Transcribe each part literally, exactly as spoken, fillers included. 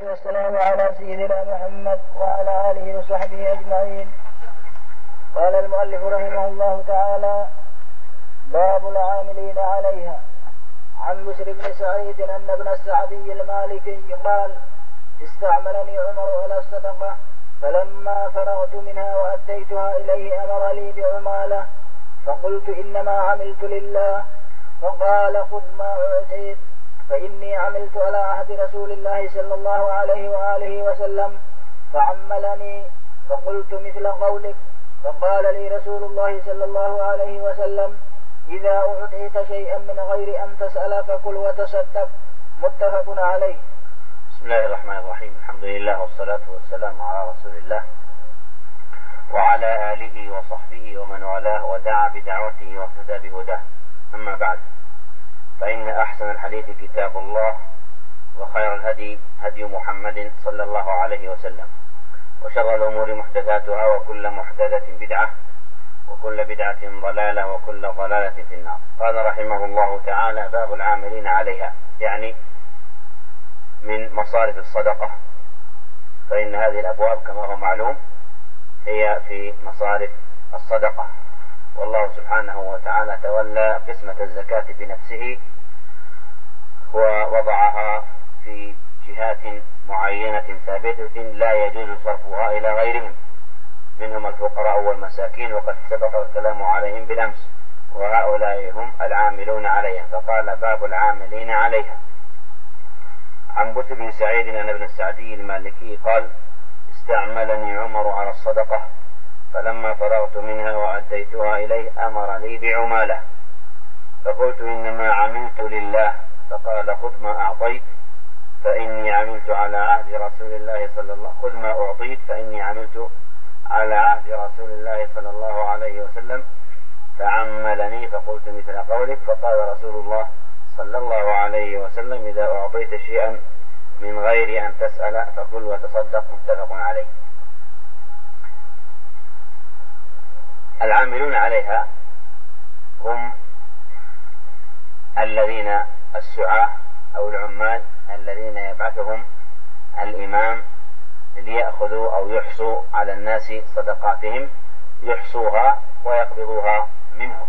والسلام على سيدنا محمد وعلى آله وصحبه أجمعين. قال المؤلف رحمه الله تعالى: باب العاملين عليها. عن بشر بن سعيد أن ابن السعدي المالكي قال: استعملني عمر على الصدقة، فلما فرغت منها وأديتها إليه أمر لي بعمالة، فقلت إنما عملت لله، فقال: خذ ما أعطيت، فإني عملت على عهد رسول الله صلى الله عليه وآله وسلم، فعملني، فقلت مثل قولك، فقال لي رسول الله صلى الله عليه وسلم: إذا أعطيت شيئا من غير أن تسأل فكل وتصدق. متفق عليه. بسم الله الرحمن الرحيم. الحمد لله والصلاة والسلام على رسول الله وعلى آله وصحبه ومن والاه ودعا بدعوته واهتدى بهداه. أما بعد، فإن أحسن الحديث كتاب الله، وخير الهدي هدي محمد صلى الله عليه وسلم، وشر الأمور محدثاتها، وكل محدثة بدعة، وكل بدعة ضلالة، وكل ضلالة في النار. قال رحمه الله تعالى: باب العاملين عليها، يعني من مصارف الصدقة، فإن هذه الأبواب كما هو معلوم هي في مصارف الصدقة، والله سبحانه وتعالى تولى قسمة الزكاة بنفسه ووضعها في جهات معينة ثابتة لا يجوز صرفها إلى غيرهم، منهم الفقراء والمساكين، وقد سبق الكلام عليهم بالأمس، وهؤلاء هم العاملون عليها. فقال: باب العاملين عليها. عن بشر بن سعيد أن ابن السعدي المالكي قال: استعملني عمر على الصدقة، فلما فرغت منها وأديتها إليه أمر لي بعمالة، فقلت إنما عملت لله، فقال: خذ ما أعطيت، فإني عملت على عهد رسول الله صلى الله خذ ما أعطيت فإني عملت على عهد رسول الله صلى الله عليه وسلم، فعملني، فقلت مثل قولك، فقال رسول الله صلى الله عليه وسلم: إذا أعطيت شيئا من غير أن تسأل فكل وتصدق. متفق عليه. العاملون عليها هم الذين السعاة أو العمال الذين يبعثهم الإمام ليأخذوا أو يحصوا على الناس صدقاتهم، يحصوها ويقبضوها منهم.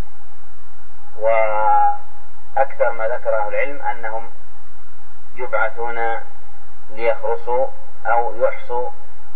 وأكثر ما ذكر أهل العلم أنهم يبعثون ليخرصوا أو يحصوا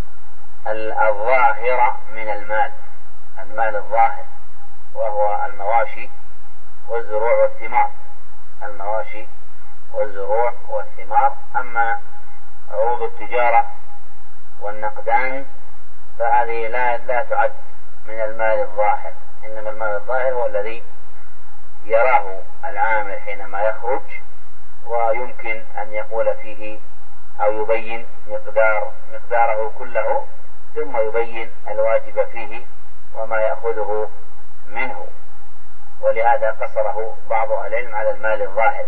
الظاهر من المال، المال الظاهر، وهو المواشي والزروع والثمار، المواشي والزروع والثمار. أما عروض التجارة والنقدان فهذه لا لا تعد من المال الظاهر، إنما المال الظاهر هو الذي يراه العامل حينما يخرج، ويمكن أن يقول فيه أو يبين مقدار مقداره كله، ثم يبين الواجب فيه وما يأخذه منه، ولهذا قصره بعض أهل العلم على المال الظاهر.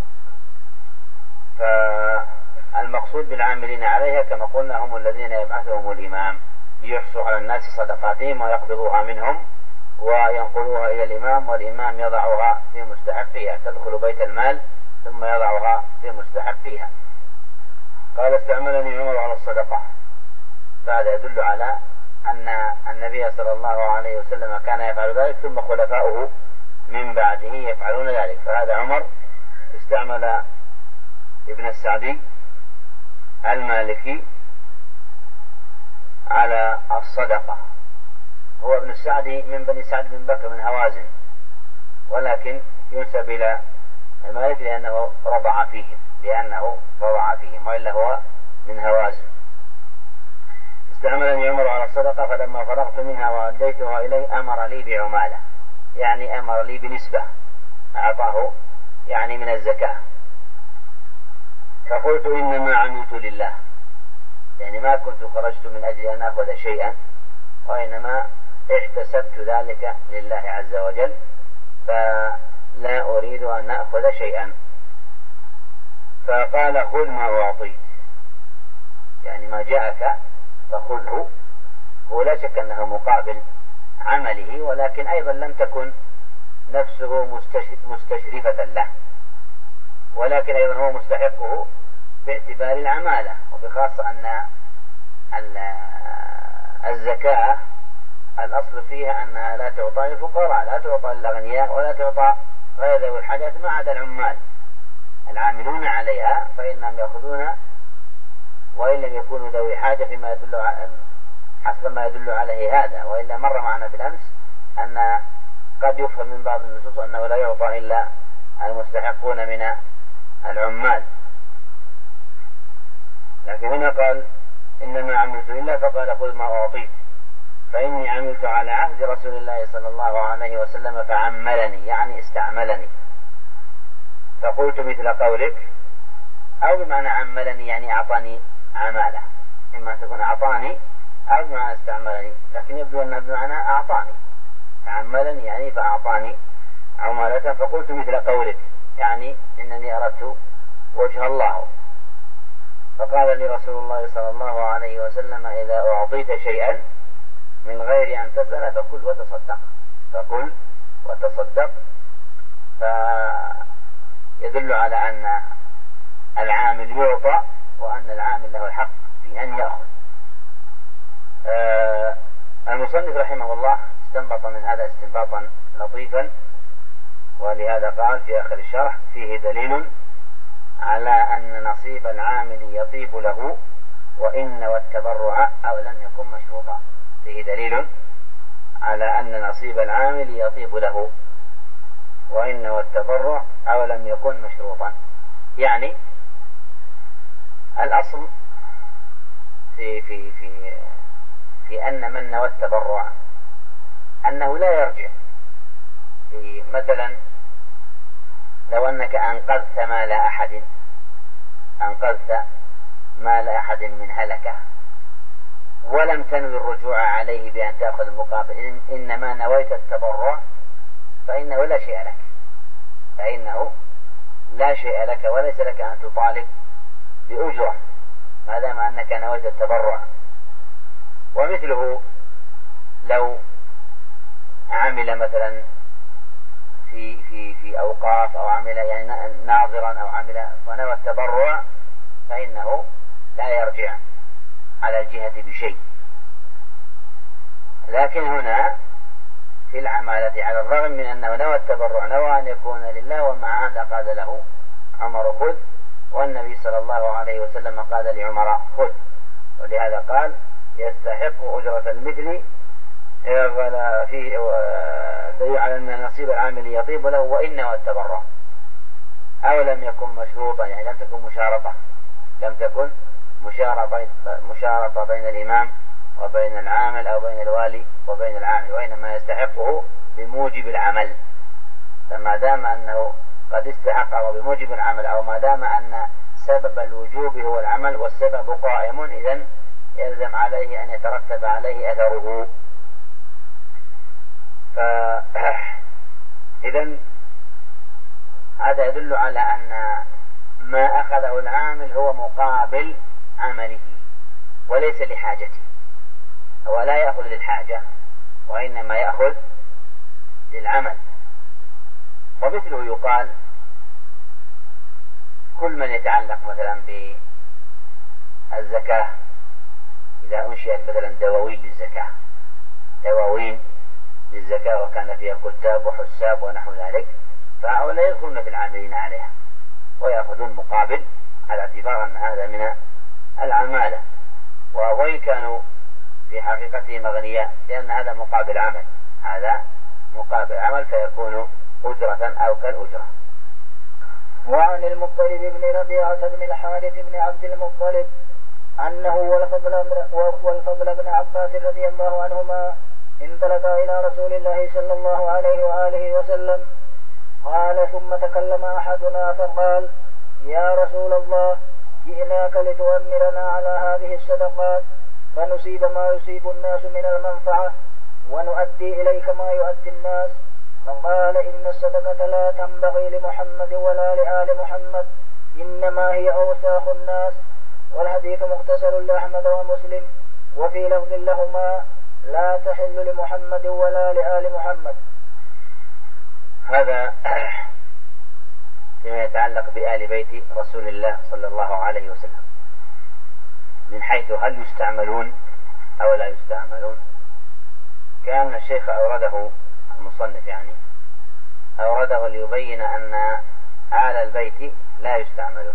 فالمقصود بالعاملين عليها كما قلنا هم الذين يبعثهم الإمام ليحصوا على الناس صدقاتهم ويقبضوها منهم وينقلوها إلى الإمام، والإمام يضعها في مستحقها، تدخل بيت المال ثم يضعها في مستحقها. قال: استعملني عمر على الصدقة، فهذا يدل على أن النبي صلى الله عليه وسلم كان يفعل ذلك، ثم خلفاؤه من بعده يفعلون ذلك. فهذا عمر استعمل ابن السعدي المالكي على الصدقة. هو ابن السعدي من بني سعد بن بكر من هوازن، ولكن ينسب إلى المالك لأنه رضع فيهم لأنه رضع فيهم وإلا هو من هوازن. استعملني عمر على الصدقة، فلما فرغت منها وأديتها إليه أمر لي بعمالة، يعني أمر لي بنسبة أعطاه يعني من الزكاة. فقلت إنما عملت لله، يعني ما كنت خرجت من أجل أن أخذ شيئا، وإنما احتسبت ذلك لله عز وجل، فلا أريد أن أخذ شيئا. فقال: خذ ما أعطيت، يعني ما جاءك فخذه. هو لا شك أنه مقابل عمله، ولكن أيضا لم تكن نفسه مستشرفة له، ولكن أيضا هو مستحقه باعتبار العمالة، وبخاصة أن الزكاة الأصل فيها أنها لا تعطى للفقراء، لا تعطى للأغنياء ولا تعطى غير ذوي الحاجات ما عدا العمال العاملون عليها، فإنهم يأخذون وإن لم يكونوا ذوي حاجة فيما يدل حسب ما يدل عليه هذا. وإلا مر معنا بالأمس أن قد يفهم من بعض النصوص أنه لا يعطى إلا المستحقون من العمال، لكن هنا قال إنما عملت إلا، فقال خذ ما أعطيت، فإني عملت على عهد رسول الله صلى الله عليه وسلم فعملني، يعني استعملني، فقلت مثل قولك، أو بمعنى عملني يعني أعطاني عمالة، إما أن تكون أعطاني أو بمعنى استعملني، لكن يبدو أنه بمعنى أعطاني، فعملني يعني فأعطاني عمالة، فقلت مثل قولك يعني إنني أردت وجه الله. فقال لي رسول الله صلى الله عليه وسلم إذا أعطيت شيئا من غير أن تسأل فكل وتصدق، فكل وتصدق، فيدل على أن العامل يعطى وأن العامل له الحق في أن يأخذ. آه المصنف رحمه الله استنبط من هذا استنباطا لطيفا، ولهذا قال في آخر الشرح فيه دليل على أن نصيب العامل يطيب له وإن والتبرع أو لم يكن مشروطا. فيه دليل على أن نصيب العامل يطيب له وإن والتبرع أو لم يكن مشروطا. يعني الأصل في في في في أن من نوى التبرع أنه لا يرجع. في مثلا لو أنك أنقذت مال أحد أنقذت مال أحد من هلكة ولم تنوي الرجوع عليه بأن تأخذ المقابل، إنما نويت التبرع، فإنه لا شيء لك فإنه لا شيء لك وليس لك أن تطالب بأجرة ما دام أنك نويت التبرع. ومثله لو عمل مثلا في في في أوقاف أو عمل يعني ناظرا أو عمل ونوى التبرع، فإنه لا يرجع على الجهة بشيء. لكن هنا في العمالة على الرغم من أنه نوى التبرع نوى أن يكون لله، ومع هذا قال له عمر خذ، والنبي صلى الله عليه وسلم قال لعمر خذ، ولهذا قال يستحق أجرة المثل فيه دليل على أن نصيب العامل يطيب له وإن والتبرع أو لم يكن مشروطا، يعني لم تكن مشارطة لم تكن مشارطة مشارطة بين الإمام وبين العامل أو بين الوالي وبين العامل، وإنما يستحقه بموجب العمل. فما دام أنه قد استحقه بموجب العمل، أو ما دام أن سبب الوجوب هو العمل والسبب قائم، إذن يلزم عليه أن يترتب عليه أثره. إذن هذا يدل على أن ما أخذه العامل هو مقابل عمله وليس لحاجته. هو لا يأخذ للحاجة وإنما يأخذ للعمل. ومثله يقال كل من يتعلق مثلا بالزكاة، إذا أنشئت مثلا دواوين للزكاة دواوين للزكاة وكان فيها كتاب وحساب ونحو ذلك، فهؤلاء يدخلون في العاملين عليها ويأخذون مقابل على اعتبار أن هذا من العمالة، وإن كانوا في حقيقتهم أغنياء، لأن هذا مقابل عمل هذا مقابل عمل فيكون أجرة أو كالأجرة. وعن المطلب بن ربيعة بن الحارث بن عبد المطلب أنه والفضل بن عباس رضي الله عنهما انطلقا إلى رسول الله صلى الله عليه وآله وسلم. قال ثم تكلم أحدنا فقال يا رسول الله جئناك لتؤمرنا على هذه الصدقات فنصيب ما يصيب الناس من المنفعة ونؤدي إليك ما يؤدي الناس. فقال إن الصدقة لا تنبغي لمحمد ولا لآل محمد، إنما هي أوساخ الناس. والحديث مختصر لأحمد ومسلم، وفي لفظ لهما لا تحل لمحمد ولا لآل محمد. هذا فيما يتعلق بآل بيت رسول الله صلى الله عليه وسلم، من حيث هل يستعملون أو لا يستعملون. كان الشيخ أورده المصنف يعني أورده ليبين أن آل البيت لا يستعملون،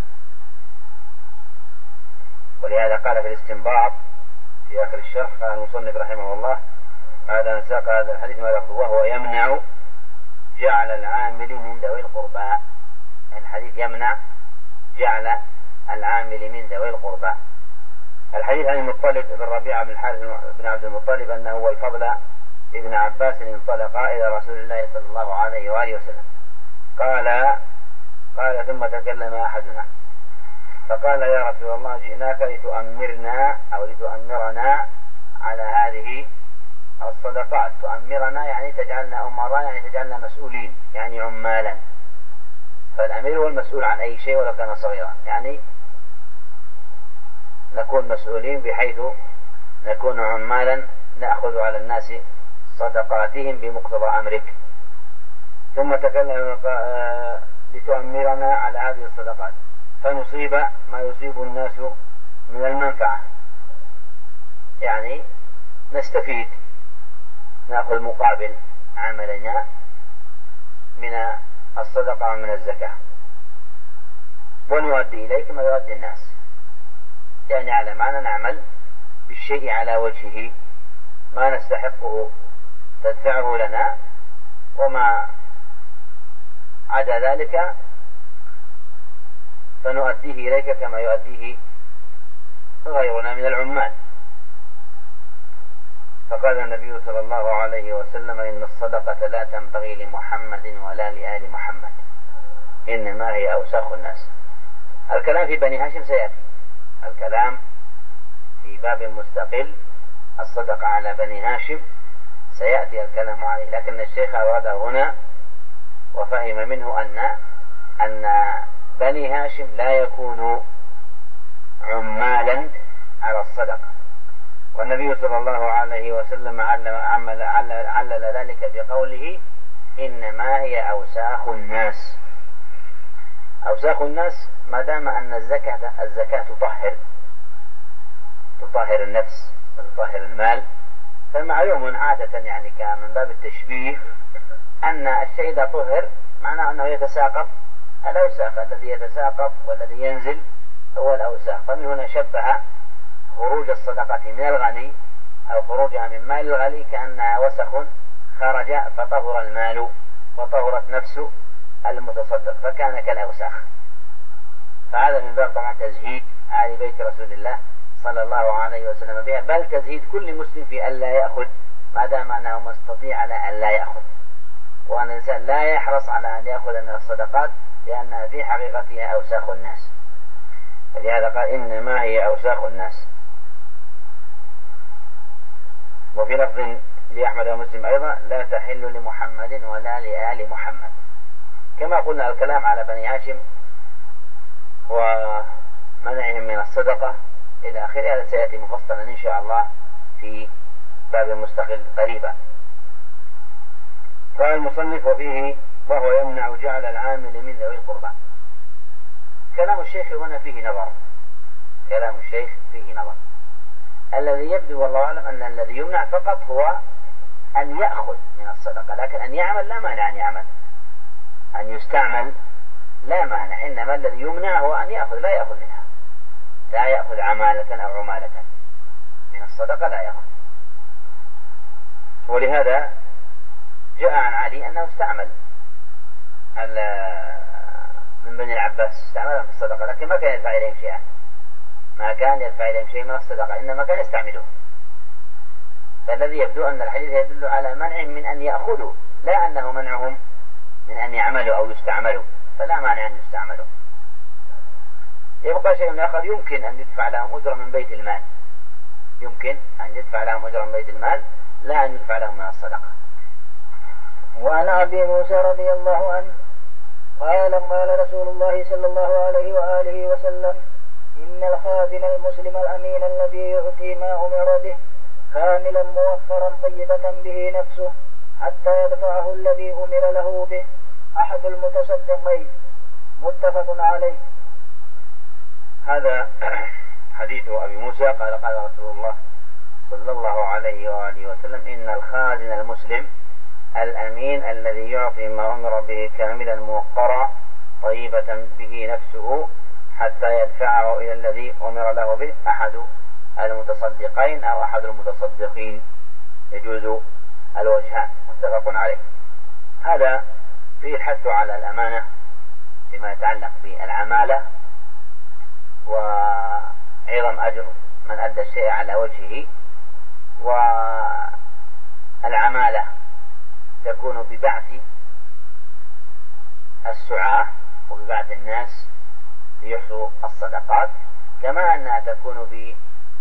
ولهذا قال في الاستنباط في آخر الشرح قال المصنف رحمه الله بعد أن ساق هذا الحديث ما لفظه وهو يمنع جعل العامل من ذوي القربى. الحديث يمنع جعل العامل من ذوي القربى. الحديث عن المطلب بن ربيعة بن الحارث بن عبد المطلب أنه والفضل ابن عباس انطلقا إلى رسول الله صلى الله عليه وآله وسلم قال قال ثم تكلم أحدنا فقال يا رسول الله جئناك لتؤمرنا أو لتؤمرنا على هذه الصدقات. تؤمرنا يعني تجعلنا أمراء، يعني تجعلنا مسؤولين، يعني عمالا. فالأمير هو المسؤول عن أي شيء ولو كان صغيرا، يعني نكون مسؤولين بحيث نكون عمالا نأخذ على الناس صدقاتهم بمقتضى أمرك. ثم تكلم لتؤمرنا على هذه الصدقات فنصيب ما يصيب الناس من المنفعة، يعني نستفيد نأخذ مقابل عملنا من الصدقة ومن الزكاة، ونؤدي إليك ما يؤدي الناس، يعني على معنى نعمل بالشيء على وجهه، ما نستحقه تدفعه لنا، وما عدا ذلك فنؤديه إليك كما يؤديه غيرنا من العمال. فقال النبي صلى الله عليه وسلم إن الصدقة لا تنبغي لمحمد ولا لآل محمد، إنما هي أوساخ الناس. الكلام في بني هاشم سيأتي، الكلام في باب مستقل الصدقة على بني هاشم سيأتي الكلام عليه، لكن الشيخ أورده هنا وفهم منه أن أن بني هاشم لا يكونوا عمالا على الصدقة. والنبي صلى الله عليه وسلم علل, علل, علل ذلك بقوله إنما هي أوساخ الناس. أوساخ الناس ما دام أن الزكاة الزكاة تطهر تطهر النفس وتطهر المال، فمعلوم عادة يعني من باب التشبيه أن الشيء إذا طهر معناه أنه يتساقط الأوساخ، الذي يتساقط والذي ينزل هو الأوساخ. فمن هنا شبه خروج الصدقة من الغني أو خروجها من مال الغني كأنها وسخ خرج فطهر المال وطهرت نفس المتصدق فكان كالأوساخ. فهذا من باب طبعا تزهيد آل بيت رسول الله صلى الله عليه وسلم بها، بل تزهيد كل مسلم في أن لا يأخذ ما دام أنه مستطيع على أن لا يأخذ، وأن الإنسان لا يحرص على أن يأخذ من الصدقات لأنها في حقيقتها أوساخ الناس. فلهذا قال إنما هي أوساخ الناس. وفي لفظ لأحمد ومسلم أيضا لا تحل لمحمد ولا لآل محمد. كما قلنا الكلام على بني هاشم ومنعهم من الصدقة إلى آخره هذا سيأتي مفصلا إن شاء الله في باب مستقل قريبا. قال المصنف وفيه وهو يمنع جعل العامل من ذوي القربى. كلام الشيخ هنا فيه نظر، كلام الشيخ فيه نظر. الذي يبدو والله أعلم أن الذي يمنع فقط هو أن يأخذ من الصدقة، لكن أن يعمل لا مانع أن يعمل، أن يستعمل لا مانع، إنما الذي يمنع هو أن يأخذ لا يأخذ منها، لا يأخذ عمالة أو عمالة من الصدقة لا يأخذ. ولهذا جاء عن علي أنه استعمل من بني العباس استعملهم في الصدقة، لكن ما كان يدفع إليهم شيئا، ما كان يدفع إليهم شيء من الصدقة، إنما كان يستعمله. فالذي يبدو أن الحديث يدل على منعهم من أن يأخذوا، لا أنه منعهم من أن يعملوا أو يستعملوا، فلا مانع أن يستعملوا. يبقى شيء آخر يمكن أن يدفع لهم أجرة من بيت المال، يمكن أن يدفع لهم أجرة من بيت المال لا أن يدفع لهم من الصدقة. وعن أبي موسى رضي الله عنه قال قال رسول الله صلى الله عليه وآله وسلم إن الخازن المسلم الأمين الذي يعطي ما أمر به كاملا موفرا طيبة به نفسه حتى يدفعه الذي أمر له به أحد المتصدقين متفق عليه. هذا حديث أبي موسى قال قال رسول الله صلى الله عليه وآله وسلم إن الخازن المسلم الأمين الذي يعطي ما أمر به كاملا موقرا طيبة به نفسه حتى يدفعه إلى الذي أمر له به أحد المتصدقين أو أحد المتصدقين، يجوز الوجهان، متفق عليه. هذا فيه الحث على الأمانة فيما يتعلق بالعمالة وعظم أجر من أدى الشيء على وجهه. والعمالة تكون ببعث السعاة وببعث الناس ليحصوا الصدقات، كما أنها تكون بأن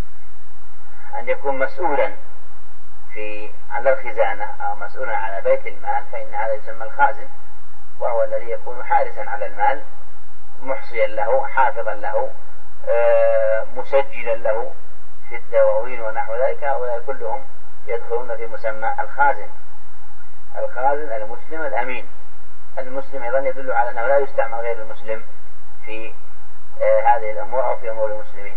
يكون مسؤولا في على الخزانة أو مسؤولا على بيت المال، فإن هذا يسمى الخازن، وهو الذي يكون حارسا على المال محصيا له حافظا له مسجلا له في الدواوين ونحو ذلك. هؤلاء كلهم يدخلون في مسمى الخازن. الخازن المسلم الأمين. المسلم أيضا يدل على أنه لا يستعمل غير المسلم في هذه الأمور أو في أمور المسلمين.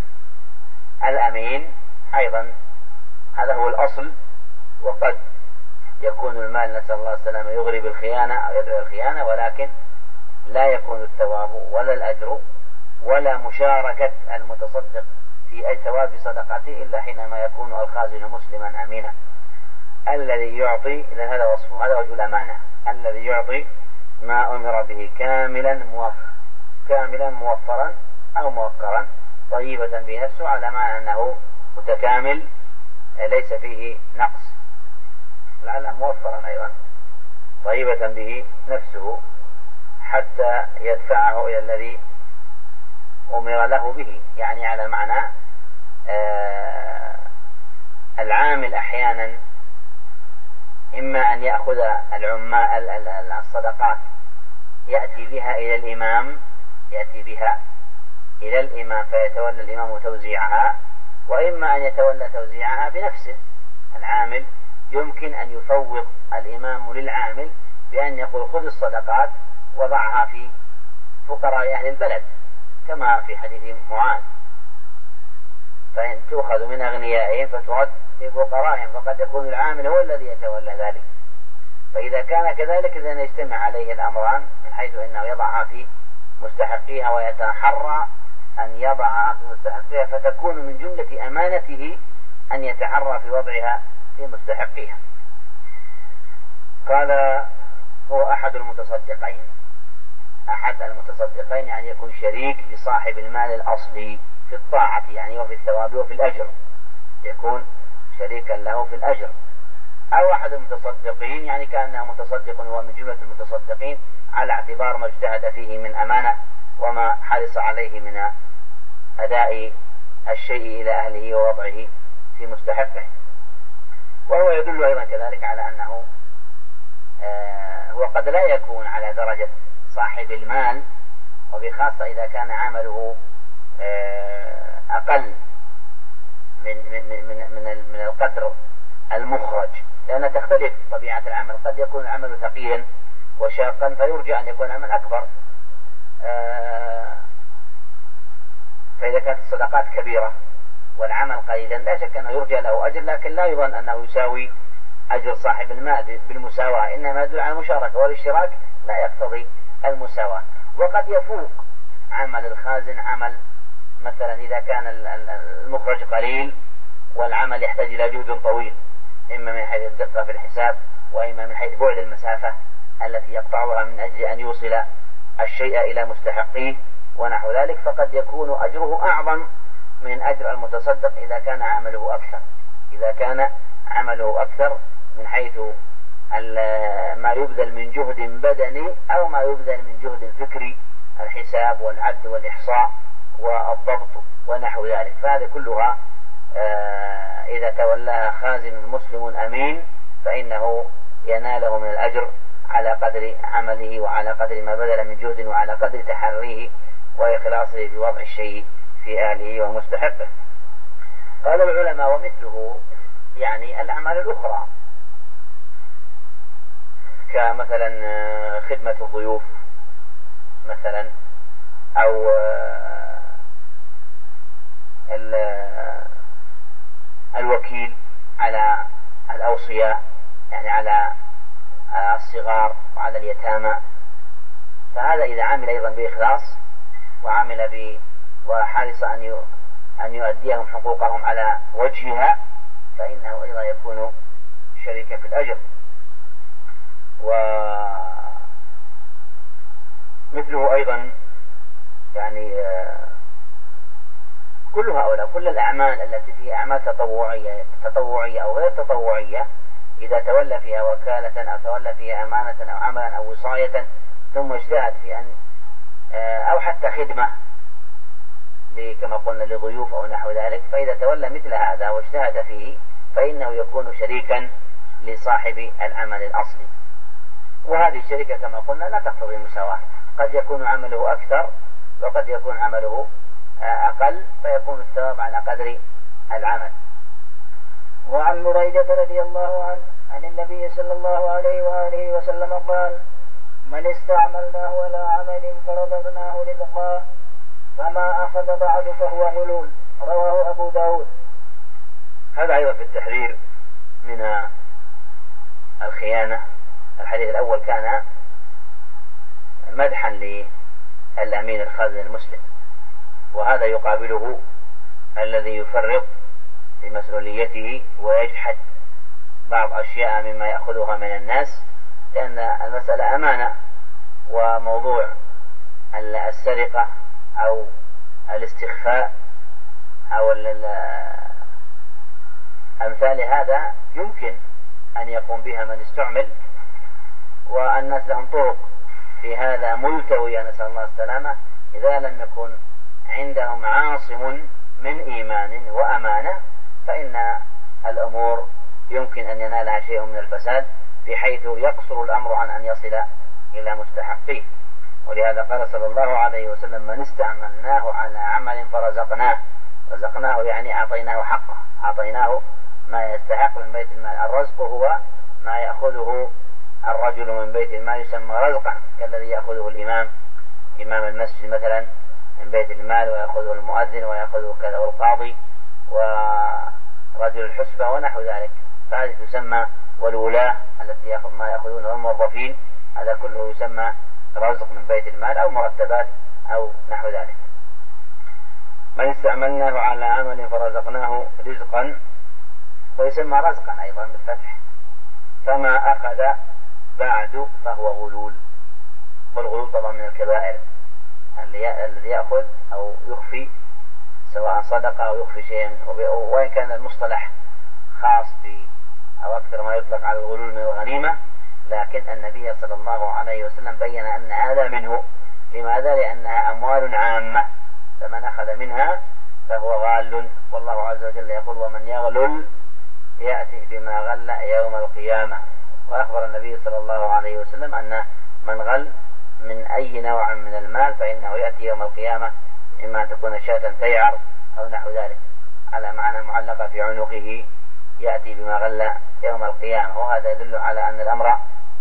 الأمين أيضا هذا هو الأصل، وقد يكون المال نسأل الله السلامة يغري بالخيانة أو يدعو الخيانة، ولكن لا يكون الثواب ولا الأجر ولا مشاركة المتصدق في أي ثواب صدقته إلا حينما يكون الخازن مسلما أمينا الذي يعطي. إذن هذا وصفه، هذا وجه الأمانة، الذي يعطي ما أمر به كاملا موفر كاملا موفرا أو موقرا طيبة بنفسه، على معنى أنه متكامل ليس فيه نقص، لعله موفرا أيضا طيبة به نفسه حتى يدفعه إلى الذي أمر له به. يعني على معنى آه العامل أحيانا إما أن يأخذ العمال الصدقات يأتي بها إلى الإمام يأتي بها إلى الإمام فيتولى الإمام توزيعها، وإما أن يتولى توزيعها بنفسه. العامل يمكن أن يفوض الإمام للعامل بأن يقول خذ الصدقات وضعها في فقراء أهل البلد، كما في حديث معاذ، فإن تؤخذ من أغنيائهم فترد في فقرائهم، فقد يكون العامل هو الذي يتولى ذلك. فإذا كان كذلك إذن يجتمع عليه الأمران، من حيث أنه يضعها في مستحقيها ويتحرى أن يضعها في مستحقيها، فتكون من جملة أمانته أن يتحرى في وضعها في مستحقيها. قال هو أحد المتصدقين. أحد المتصدقين يعني يكون شريك لصاحب المال الأصلي في الطاعة يعني وفي الثواب وفي الأجر، يكون شريكا له في الأجر. أو أحد المتصدقين يعني كأنه متصدق ومن جملة المتصدقين على اعتبار ما اجتهد فيه من أمانة وما حرص عليه من أداء الشيء إلى أهله ووضعه في مستحقه. وهو يدل أيضا كذلك على أنه آه هو قد لا يكون على درجة صاحب المال، وبخاصة إذا كان عمله آه أقل من من من من من القدر المخرج، لأن تختلف طبيعة العمل. قد يكون العمل ثقيلا وشاقا فيرجى أن يكون العمل أكبر، آه فإذا كانت الصدقات كبيرة والعمل قليلا لا شك أنه يرجى له أجر، لكن لا يظن أنه يساوي أجر صاحب المال بالمساواة، إنما يدل على المشاركة، والاشتراك لا يقتضي المساواة. وقد يفوق عمل الخازن عمل، مثلا إذا كان المخرج قليل والعمل يحتاج إلى جهد طويل، إما من حيث الدقة في الحساب وإما من حيث بعد المسافة التي يقطعها من أجل أن يوصل الشيء إلى مستحقيه ونحو ذلك، فقد يكون أجره أعظم من أجر المتصدق إذا كان عمله أكثر إذا كان عمله أكثر من حيث ما يبذل من جهد بدني أو ما يبذل من جهد فكري، الحساب والعد والإحصاء والضبط ونحو ذلك. فهذه كلها إذا تولاها خازن مسلم أمين فإنه يناله من الأجر على قدر عمله وعلى قدر ما بذل من جهد وعلى قدر تحريه وإخلاصه بوضع الشيء في أهله ومستحقه. قال العلماء ومثله يعني الأعمال الأخرى كمثلا خدمة الضيوف مثلا، أو الوكيل على الأوصياء، يعني على الصغار وعلى اليتامى، فهذا إذا عمل أيضا بإخلاص وعمل ب وحرص أن أن يؤديهم حقوقهم على وجهها، فإنه أيضا يكون شريكا في الأجر. ومثله أيضا يعني كل هؤلاء كل الأعمال التي فيها أعمال تطوعية تطوعية أو غير تطوعية، إذا تولى فيها وكالة أو تولى فيها أمانة أو عملا أو وصاية ثم اجتهد في أن أو حتى خدمة كما قلنا لضيوف أو نحو ذلك، فإذا تولى مثل هذا واجتهد فيه فإنه يكون شريكا لصاحب العمل الأصلي. وهذه الشركة كما قلنا لا تقتضي المساواة، قد يكون عمله أكثر وقد يكون عمله أقل، فيكون الثواب على قدر العمل. وعن بريدة رضي الله عنه عن النبي صلى الله عليه وآله وسلم قال: من استعملناه على عمل فرزقناه رزقا فما أخذ بعد فهو غلول. رواه أبو داود. هذا أيضا في التحذير من الخيانة. الحديث الأول كان مدحا للأمين الخازن المسلم، وهذا يقابله الذي يفرط في مسؤوليته ويجحد بعض أشياء مما يأخذها من الناس، لأن المسألة أمانة، وموضوع السرقة أو الاستخفاء أو أمثال هذا يمكن أن يقوم بها من استعمل، والناس لهم طرق في هذا ملتوية نسأل الله السلامة، إذا لم يكن عندهم عاصم من إيمان وأمانة فإن الأمور يمكن أن ينالها شيء من الفساد، بحيث يقصر الأمر عن أن يصل إلى مستحقيه. ولهذا قال صلى الله عليه وسلم: من استعملناه على عمل فرزقناه. رزقناه يعني أعطيناه حقه، أعطيناه ما يستحق من بيت المال. الرزق هو ما يأخذه الرجل من بيت المال يسمى رزقا، كالذي يأخذه الإمام إمام المسجد مثلا من بيت المال، ويأخذه المؤذن ويأخذه كذا، والقاضي ورجل الحسبة ونحو ذلك، فهذه تسمى والولاة التي ما يأخذون الموظفين، هذا كله يسمى رزق من بيت المال أو مرتبات أو نحو ذلك. من استعملناه على عمل فرزقناه رزقا، ويسمى رزقا أيضا بالفتح. فما أخذ بعد فهو غلول. والغلول طبعا من الكبائر، الذي يأخذ أو يخفي، سواء صدق أو يخفي شيئا، وإن كان المصطلح خاص ب أو أكثر ما يطلق على الغلول من الغنيمة، لكن النبي صلى الله عليه وسلم بين أن هذا منه. لماذا؟ لأنها أموال عامة، فمن أخذ منها فهو غال. والله عز وجل يقول: ومن يغلل يأتي بما غل يوم القيامة. وأخبر النبي صلى الله عليه وسلم أن من غل من أي نوع من المال فإنه يأتي يوم القيامة إما أن تكون شاة تيعر أو نحو ذلك، على معنى معلقة في عنقه، يأتي بما غل يوم القيامة. وهذا يدل على أن الأمر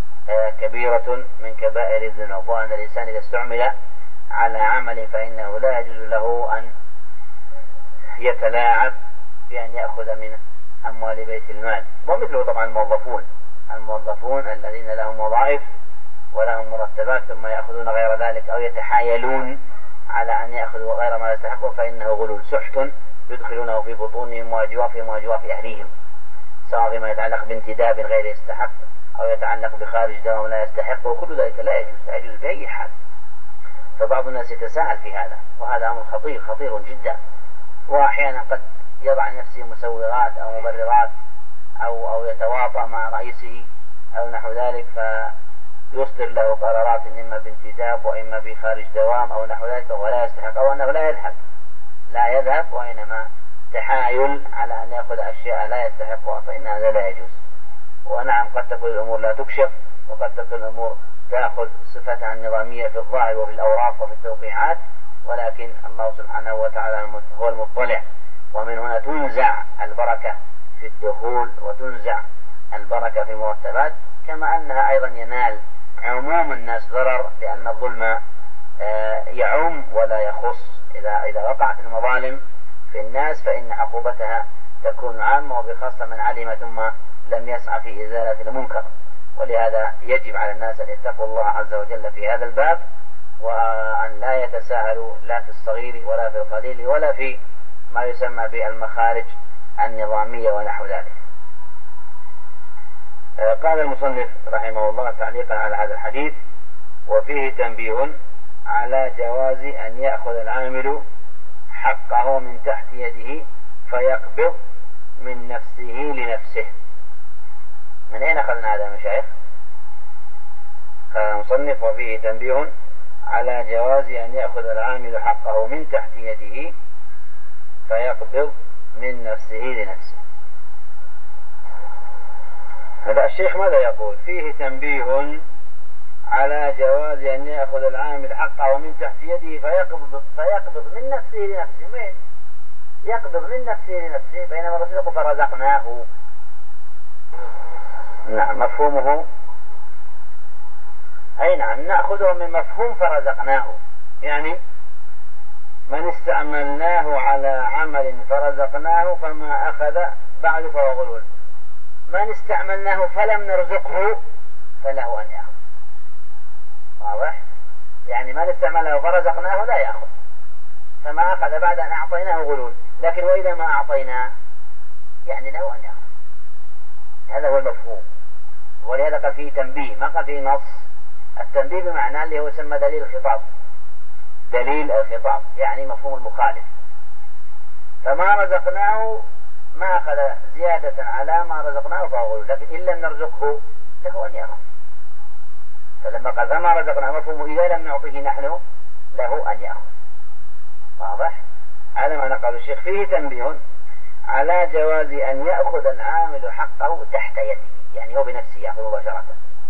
كبيرة من كبائر الذنوب، وأن الإنسان إذا استعمل على عمل فإنه لا يجوز له أن يتلاعب بأن يأخذ من أموال بيت المال. ومثله طبعا الموظفون الموظفون الذين لهم وظائف ولهم مرتبات ثم يأخذون غير ذلك، أو يتحايلون على أن يأخذوا غير ما يستحقوا، فإنه غلول، سحت يدخلونه في بطونهم وأجوافهم وأجواف أهليهم، سواء فيما يتعلق بانتداب غير يستحق أو يتعلق بخارج دوام لا يستحق، وكل ذلك لا يجوز لا يجوز بأي حال. فبعض الناس يتساهل في هذا، وهذا أمر خطير خطير جدا. وأحيانا قد يضع نفسه مسوغات أو مبررات أو أو يتواطأ مع رئيسه أو نحو ذلك، فيصدر له قرارات إما بانتداب وإما بخارج دوام أو نحو ذلك، ولا يستحق، أو أنه لا يذهب لا يذهب وإنما تحايل على أن يأخذ أشياء لا يستحقها، فإن هذا لا يجوز. ونعم قد تكون الأمور لا تكشف، وقد تكون الأمور تأخذ صفتها النظامية في الظاهر وفي الأوراق وفي التوقيعات، ولكن الله سبحانه وتعالى هو المطلع. ومن هنا تنزع البركة في الدخول وتنزع البركة في المرتبات، كما أنها أيضا ينال عموم الناس ضرر، لأن الظلم يعم ولا يخص. إذا إذا وقعت المظالم في الناس فإن عقوبتها تكون عامة وبخاصة من علم ثم لم يسعى في إزالة المنكر. ولهذا يجب على الناس أن يتقوا الله عز وجل في هذا الباب، وأن لا يتساهلوا لا في الصغير ولا في القليل ولا في ما يسمى بالمخارج النظامية ونحو ذلك. قال المصنف رحمه الله تعليقا على هذا الحديث: وفيه تنبيه على جواز أن يأخذ العامل حقه من تحت يده فيقبض من نفسه لنفسه. من أين أخذنا هذا يا مشايخ؟ قال المصنف: وفيه تنبيه على جواز أن يأخذ العامل حقه من تحت يده فيقبض من نفسه لنفسه. هذا الشيخ ماذا يقول؟ فيه تنبيه على جواز أن يأخذ العامل حقه من تحت يده فيقبض, فيقبض من نفسه لنفسه. من يقبض من نفسه لنفسه؟ بينما الرسول يقول فرزقناه. نعم، مفهومه أي نعم، نأخذه من مفهوم فرزقناه، يعني من استعملناه على عمل فرزقناه فما أخذ بعد فهو غلول. من استعملناه فلم نرزقه فله أن يأخذ. واضح؟ يعني من استعمله فرزقناه لا يأخذ، فما أخذ بعد أن أعطيناه غلول. لكن وإذا ما أعطيناه يعني له أن يأخذ. هذا هو المفهوم. ولهذا قال فيه تنبيه، ما قال فيه نص. التنبيه بمعنى اللي هو يسمى دليل الخطاب، دليل الخطاب يعني مفهوم المخالف. فما رزقناه ما أخذ زيادة على ما رزقناه فهو غلول، لكن إن لم نرزقه له أن يأخذ. فلما قال فما رزقناه مفهوم إذا لم نعطيه نحن له أن يأخذ. واضح؟ هذا ما نقل الشيخ. فيه تنبيه على جواز أن يأخذ العامل حقه تحت يده، يعني هو بنفسه يأخذ مباشرة،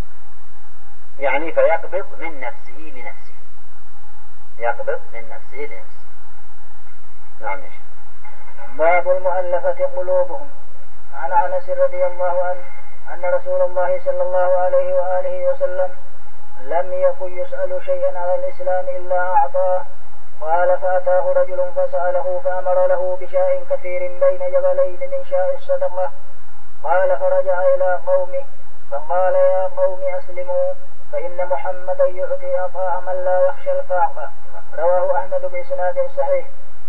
يعني فيقبض من نفسه لنفسه، يقبض من نفسه لنفسه. نعم. باب المؤلفة قلوبهم. عن أنس رضي الله عنه أن رسول الله صلى الله عليه وآله وسلم لم يكن يسأل شيئا على الإسلام إلا أعطاه. قال: فأتاه رجل فسأله فأمر له بشاء كثير بين جبلين من شاء الصدقة. قال: فرجع إلى قومه فقال: يا قوم أسلموا فإن محمدا يؤتي عطاء من لا يخشى الفاقة. رواه أحمد بإسناد صحيح.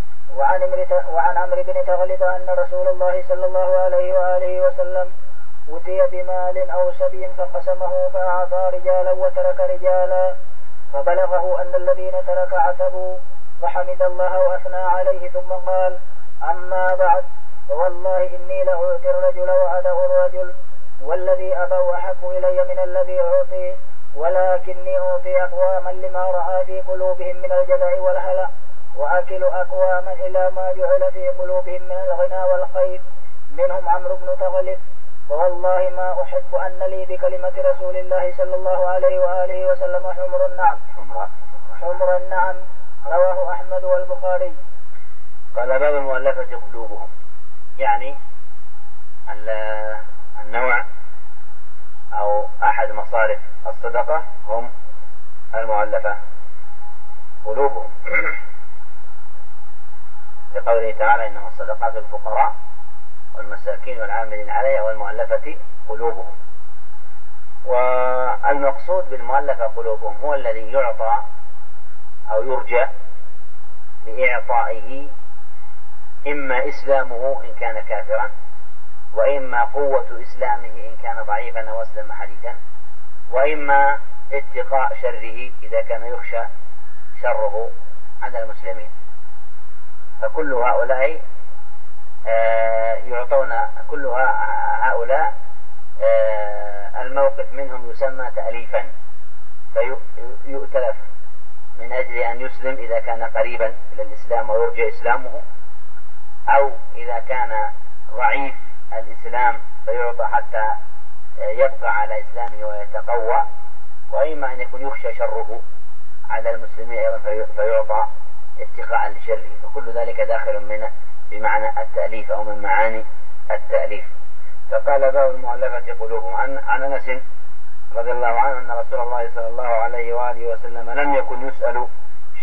وعن عمرو بن تغلب أن رسول الله صلى الله عليه وآله وسلم أتي بمال أو سبي فقسمه فأعطى رجالا وترك رجالا، فبلغه أن الذين ترك عتبوا، فحمد الله وأثنى عليه ثم قال: أما بعد، فوالله إني لأعطي الرجل وأدع الرجل، والذي أبوا أحب إلي من الذي أعطي، ولكني أعطي أقواما لما رأى في قلوبهم من الجزع والهلع، وأكل أقواما إلى ما جعل في قلوبهم من الغنى والخير، منهم عمرو بن تغلب. فوالله ما أحب أن لي بكلمة رسول الله صلى الله عليه وآله وسلم حمر النعم حمر النعم. رواه أحمد والبخاري. قال: باب المؤلفة قلوبهم، يعني النوع أو أحد مصارف الصدقة هم المؤلفة قلوبهم. في قوله تعالى: إنما الصدقات للفقراء والمساكين والعاملين عليها والمؤلفة قلوبهم. والمقصود بالمؤلفة قلوبهم هو الذي يعطى أو يرجى لإعطائه إما إسلامه إن كان كافرا، وإما قوة إسلامه إن كان ضعيفا أو أسلم حديثا، وإما اتقاء شره إذا كان يخشى شره على المسلمين. فكل هؤلاء يعطون كل هؤلاء الموقف منهم يسمى تأليفا، فيؤتلف من أجل أن يسلم إذا كان قريبا إلى الإسلام ويرجى إسلامه، أو إذا كان ضعيف الإسلام فيعطى حتى يبقى على إسلامه ويتقوى، وإما أن يكون يخشى شره على المسلمين أيضا فيعطى اتقاء لشره. فكل ذلك داخل من بمعنى التأليف أو من معاني التأليف. فقال: باب المؤلفة قلوبهم. عن أنس رضي الله عنه أن رسول الله صلى الله عليه وآله وسلم لم يكن يسأل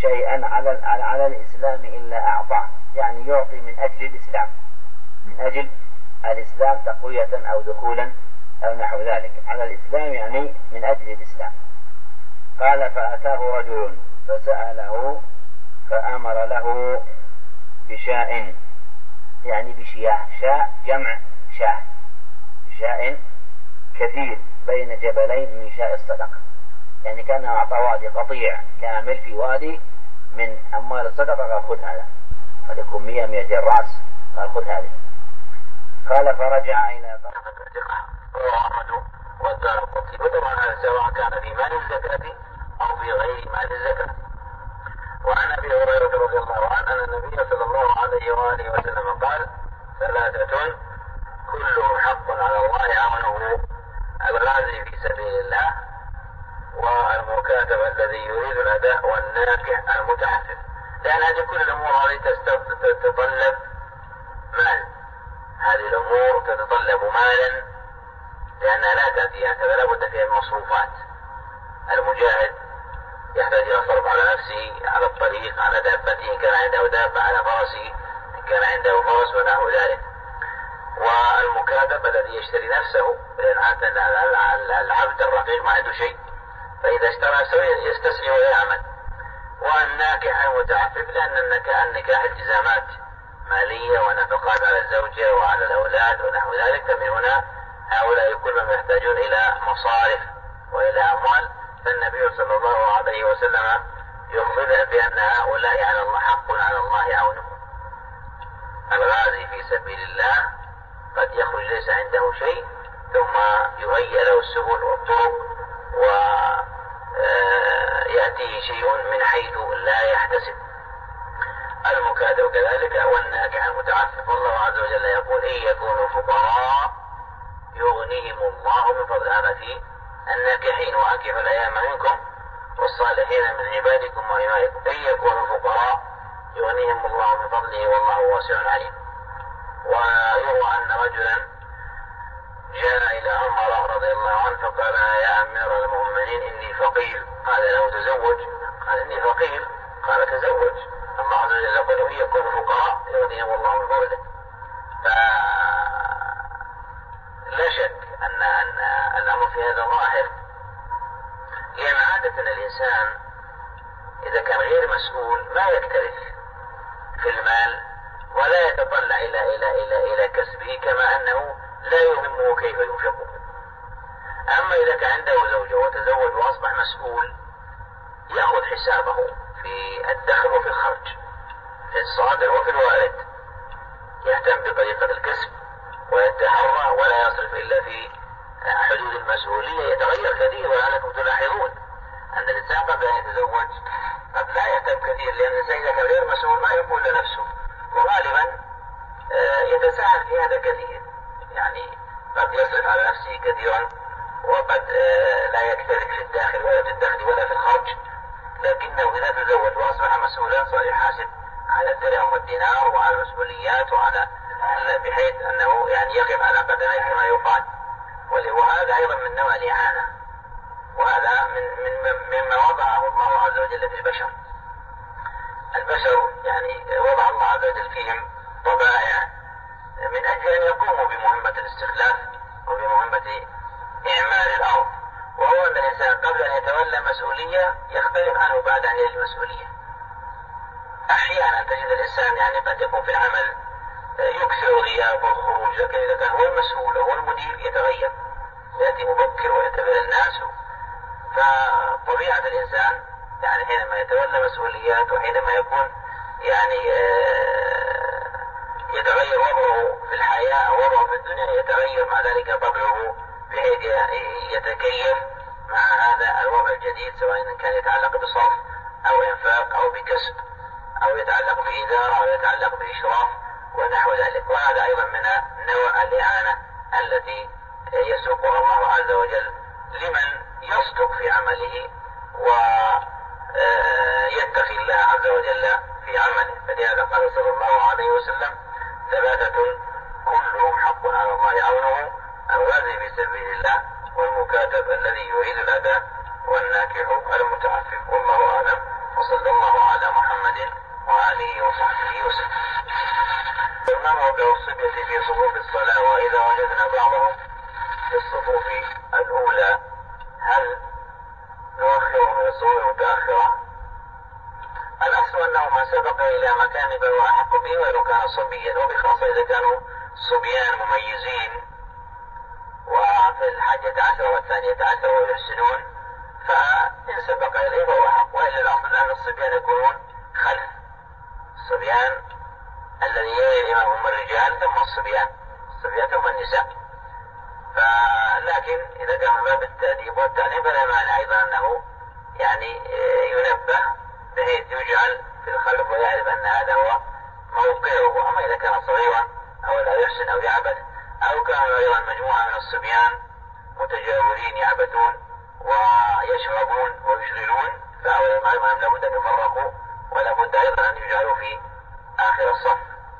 شيئا على على الإسلام إلا أعطاه، يعني يعطي من أجل الإسلام، من أجل الإسلام تقوية أو دخولا أو نحو ذلك. على الإسلام يعني من أجل الإسلام. قال فأتاه رجل فسأله فأمر له بشاء، يعني بشياه، شاء جمع شاه، بشاء كثير بين جبلين من شاء الصدقة، يعني كان أعطى وادي قطيع كامل في وادي من أموال الصدقة، قال خذ هذا، قد يكون مئة مئتين رأس، قال خذ هذه. قال فرجع إلى أحمد والدارقطني، وطبعا هذا سواء كان في مال الزكاة أو في غير مال الزكاة. وعن أبي هريرة رضي الله عنه أن النبي صلى الله عليه وآله وسلم قال: ثلاثة كلهم حق على الله عونه، الغازي في سبيل الله، والمكاتب الذي يريد الأداء، والناكح المتحفظ. لأن هذه كل الأمور هذه تتطلب مال، هذه الأمور تتطلب مالا، لأنها لا تأتي، هكذا لا بد فيها من مصروفات. المجاهد يحتاج إلى صرف على نفسه، على الطريق، على دابته إن كان عنده دابة، على فرسه إن كان عنده فرس ونحو ذلك. والمكاتب الذي يشتري نفسه، لأن العبد الرقيق ما عنده شيء، فإذا اشترى نفسه يستسعي ويعمل. والناكح المتعفف، لأن النكاح التزامات مالية ونفقات على الزوجة وعلى الأولاد ونحو ذلك، فمن هنا هؤلاء كلهم يحتاجون إلى مصارف وإلى أموال. فالنبي صلى الله عليه وسلم يخبر بأن هؤلاء على الله حق على الله عونهم. الغازي في سبيل الله قد يخرج ليس عنده شيء، ثم يهيأ له السبل والطرق ويأتيه شيء من حيث لا يحتسب. المكاتب كذلك، والناكح المتعفف. والله عز وجل يقول: إن يكونوا فقراء يغنيهم الله من فضله. هذا في الناكحين: وأنكحوا الأيام منكم والصالحين من عبادكم وإمائكم إن يكونوا فقراء يغنيهم الله من فضله والله واسع عليم. ويروى أن رجلا جاء إلى عمر رضي الله عنه فقال: يا أمير المؤمنين إني فقير. قال له: تزوج. قال: إني فقير. قال: تزوج. الله عز وجل يقول: إن يكونوا فقراء يغنيهم الله من فضله. فلا شك أن أن الأمر في هذا ظاهر، لأن عادة الإنسان إذا كان غير مسؤول ما يكترث في المال ولا يتطلع إلى إلى إلى إلى كسبه، كما أنه لا يهمه كيف ينفقه. أما إذا كان عنده زوجة وتزوج وأصبح مسؤول، يأخذ حسابه في الدخل وفي الخرج، في الصادر وفي الوارد، يهتم بطريقة الكسب ويتحرى ولا يصرف إلا في حدود المسؤولية. يتغير كثير، ولعلكم تلاحظون أن الإنسان قبل أن يتزوج قد لا يهتم كثير، لأن الإنسان إذا كان غير مسؤول ما يقول لنفسه، وغالبا يتساهل في هذا كثير، يعني قد يصرف على نفسه كثيرا وقد لا يكترث في الداخل ولا في الدخل ولا في الخرج. لكنه إذا تزوج وأصبح مسؤولا صار يحاسب على الدرهم والدينار وعلى المسؤوليات وعلى، بحيث أنه يعني يقف على قدميه كما يقال. وهذا أيضا من نوع الإعانة، وهذا من من مما وضعه الله عز وجل في البشر. البشر يعني وضع الله عز وجل فيهم طبائع من أجل أن يقوموا بمهمة الاستخلاف وبمهمة إعمال الأرض، وهو أن الإنسان قبل أن يتولى مسؤولية يختلف عنه بعد أن يجد مسؤولية. أحيانا تجد الإنسان يعني قد يكون في العمل يكثر الغياب والخروج، لكن إذا كان هو المسؤول وهو المدير يتغير، يأتي مبكر ويعتبر الناس. فطبيعة الإنسان يعني حينما يتولى مسؤوليات وحينما يكون يعني يتغير وضعه في الحياة أو وضعه في الدنيا، يتغير مع ذلك طبعه بحيث يتكيف مع هذا الوضع الجديد، سواء كان يتعلق بصرف أو إنفاق أو بكسب أو يتعلق بإدارة أو يتعلق بإشراف ونحو ذلك. وهذا أيضا من نوع الإعانة التي يسوقها الله عز وجل لمن يصدق في عمله ويتقي الله عز وجل في عمله. فلهذا قال صلى الله عليه وسلم: ثلاثة كلهم حق على الله عونه، الغازي في سبيل الله، والمكاتب الذي يريد الأداء، والناكح المتعفف. والله أعلم. وصلى الله على محمد وآله وصحبه وسلم. ما موضع الصبية في صفوف الصلاة؟ وإذا وجدنا بعضهم في الصفوف الأولى هل نؤخر من الصفوف المتأخرة؟ الأصل أنه ما سبق إلى مكان فهو أحق به ولو كان صبيا، وبخاصة إذا كانوا صبيان مميزين وفي الحادية عشر والثانية عشر ويحسنون، فإن سبق إليه فهو أحق. وإلا الأصل أن الصبيان يكونون خلف الصبيان الذي يلي الإمام هم الرجال ثم الصبيان الصبيان ثم النساء. فلكن إذا كان من باب التأديب والتعليم فلا مانع أيضا أنه يعني ينبه بحيث يجعل في الخلف ويعرف أن هذا هو موقعه. أما إذا كان صغيرا أو لا يحسن أو يعبث، أو كانوا أيضا مجموعة من الصبيان متجاورين يعبثون ويشربون ويشغلون، فهؤلاء المهم لابد أن يفرقوا، ولابد أيضا أن يجعلوا في آخر الصف.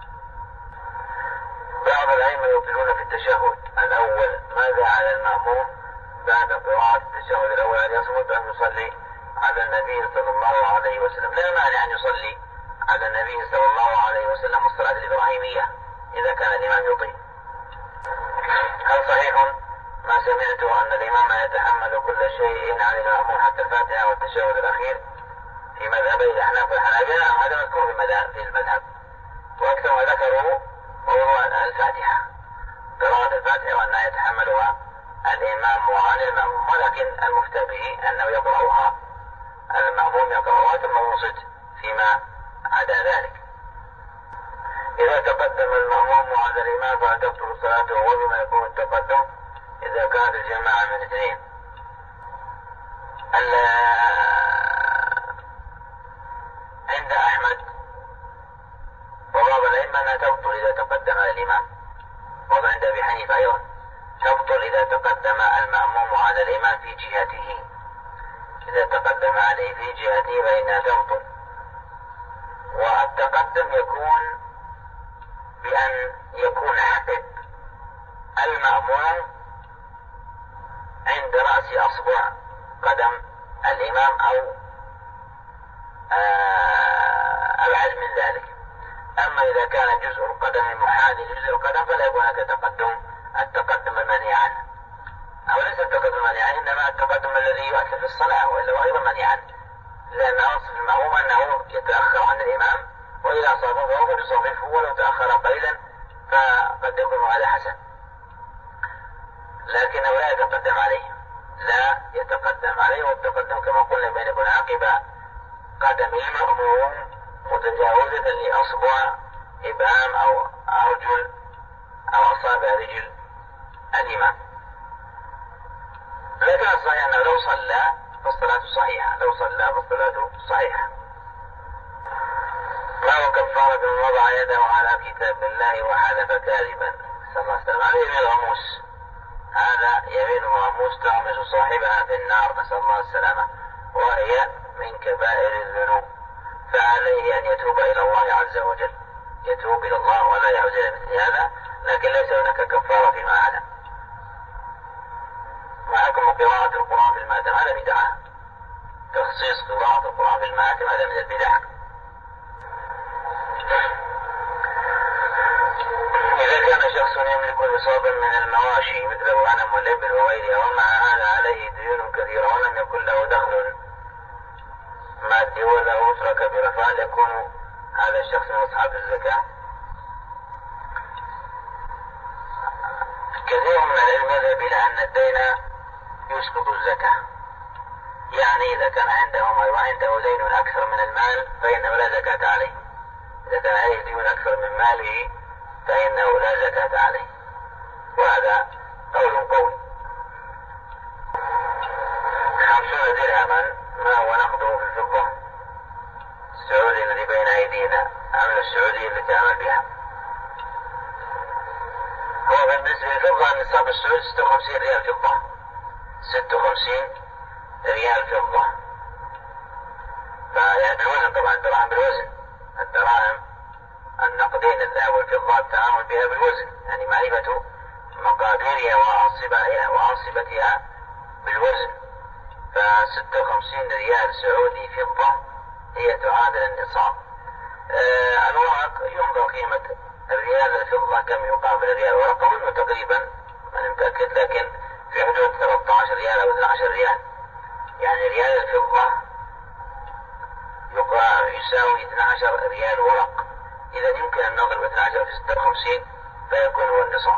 بعض الأئمة يطيلون في التشهد الأول، ماذا على المأموم بعد قراءة التشهد الأول؟ أن يصمت أن يصلي على النبي صلى الله عليه وسلم؟ لا مانع أن يصلي على النبي صلى الله عليه وسلم الصلاة الإبراهيمية إذا كان الإمام يطيل. هل صحيح ما سمعت أن الإمام يتحمل كل شيء عن المأموم حتى الفاتحة والتشهد الأخير في مذهبي الأحناف والحنابلة؟ هذا مذكور في المذهب في المذهب وأكثر ما ذكروا موضوع الفاتحة، قراءة الفاتحة وأنها يتحملها الإمام وعن المأموم، ولكن المفتى به أنه يقرأها المأموم يقرأها ثم ينصت فيما عدا ذلك. إذا تقدم المأموم على الإمام فهل تبطل صلاته؟ وبما يكون التقدم إذا كانت الجماعة من اثنين؟ عند أحمد وبعض الأئمة أنها تبطل إذا تقدم على الإمام، وعند أبي حنيفة أيضا تبطل إذا تقدم المأموم على الإمام في جهته، إذا تقدم عليه في جهته فإنها تبطل. والتقدم يكون بأن يكون حقب المأموم عند رأس أصبع قدم الإمام أو أبعد من ذلك. أما إذا كان جزء القدم محاذي لجزء القدم فلا يكون هذا تقدم التقدم المنهي عنه، أو ليس التقدم المنهي عنه، إنما التقدم الذي يؤثر في الصلاة، وإلا هو أيضا منهي عنه، لأن أصل المأموم أنه يتأخر عن الإمام، وإذا صافه فهو يصاففه ولو تأخر قليلا فقد يكون هذا حسن، لكنه لا يتقدم عليه لا يتقدم عليه والتقدم كما قلنا بين يكون عقب قدم المأموم متجاوزة لأصبع إبهام أو أرجل أو أصابع رجل الإمام. لكن الصحيح أنه لو صلى فالصلاة صحيحة، لو صلى فالصلاة صحيحة. ما هو كفارة من وضع يده على كتاب الله وحلف كاذبا؟ صلى الله عليه وسلم عليه من الغموس، هذا يمين غموس تغمس صاحبها في النار، نسأل الله السلامة، وهي من كبائر الذنوب، فعليه أن يتوب إلى الله عز وجل، يتوب إلى الله ولا يعود إلى مثل هذا، لكن ليس هناك كفارة فيما أعلم. وحكم قراءة القرآن في المآتم هذا بدعة، تخصيص قراءة القرآن في المآتم هذا من البدع. إذا كان شخص يملك نصابا من المواشي مثل الغنم والإبل وغيرها ومع هذا عليه ديون كثيرة ولم يكن له دخل مادي وله أسرة كبيرة، فهل يكون هذا الشخص من أصحاب الزكاة؟ كثير من العلم يذهب إلى أن الدين يسقط الزكاة، يعني إذا كان عنده وعنده دين أكثر من المال فإنه لا زكاة عليه، إذا كان عليه دين أكثر من ماله فإنه لا زكاة عليه، وهذا قول قوي. خمسون درهما ما هو نقده في الفضة السعودي الذي بين أيدينا أم السعودية التي عمل بها؟ هو بالنسبة للفضة النصاب السعودي ستة وخمسين ريال فضة، ستة وخمسين ريال فضة، فيعني بالوزن طبعا، الدراهم بالوزن، الدراهم النقدين الذهب والفضة التعامل بها بالوزن، يعني معرفة مقاديرها وعاصبتها وعاصبتها بالوزن. فستة وخمسين ريال سعودي فضة هي تعادل النصاب. آه الورق ينظر قيمة الريال الفضة كم يقابل الريال الورق، أظن تقريبا أنا متأكد، لكن في حدود ثلاثة عشر ريال أو اثني عشر ريال. يعني ريال الفضة يساوي اثني عشر ريال ورق، إذا يمكن أن نضرب اثني عشر في ستة وخمسين فيكون هو النصاب.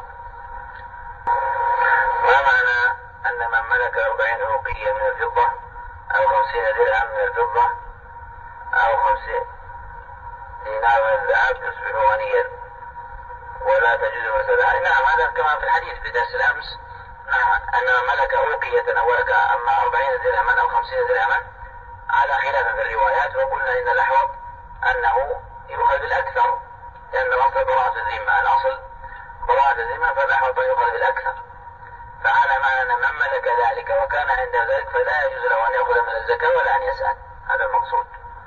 ما معنى أن من ملك أربعين أوقية من الفضة أو خمسين درهم من الفضة أو خمسين دينار من الذهب يصبح غنيا ولا تجوز مسألة؟ نعم، هذا كما في الحديث في درس الأمس. نعم، أن من ملك أوقية أو ملك أما أربعين درهما أو خمسين درهما على خلاف في الروايات، وقلنا إن الأحوط أنه يؤخذ بالأكثر، لأن الأصل براءة الذمة، الأصل براءة الذمة، فالأحوط يؤخذ بالأكثر. فعلى ما أن من ملك ذلك وكان عنده ذلك فلا يجوز له أن يأخذ من الزكاة ولا أن يسأل، هذا المقصود.